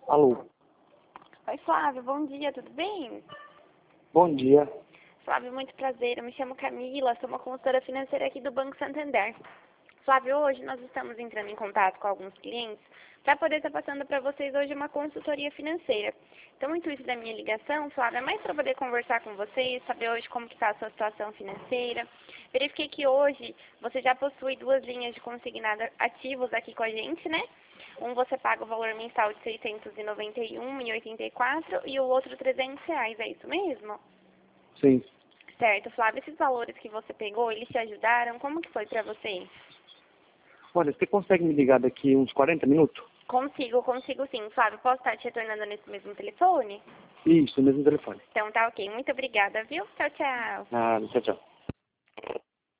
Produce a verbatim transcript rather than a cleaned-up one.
Alô. Oi, Flávio, bom dia, tudo bem? Bom dia. Flávio, muito prazer, eu me chamo Camila, sou uma consultora financeira aqui do Banco Santander. Flávio, hoje nós estamos entrando em contato com alguns clientes para poder estar passando para vocês hoje uma consultoria financeira. Então, o intuito da minha ligação, Flávio, é mais para poder conversar com vocês, saber hoje como que está a sua situação financeira. Verifiquei que hoje você já possui duas linhas de consignado ativos aqui com a gente, né? Um você paga o valor mensal de seiscentos e noventa e um reais e oitenta e quatro centavos e o outro trezentos reais, é isso mesmo? Sim. Certo, Flávio, esses valores que você pegou, eles te ajudaram? Como que foi para você? Olha, você consegue me ligar daqui uns quarenta minutos? Consigo, consigo sim. Flávio, posso estar te retornando nesse mesmo telefone? Isso, no mesmo telefone. Então tá ok. Muito obrigada, viu? Tchau, tchau. Ah, tchau, tchau.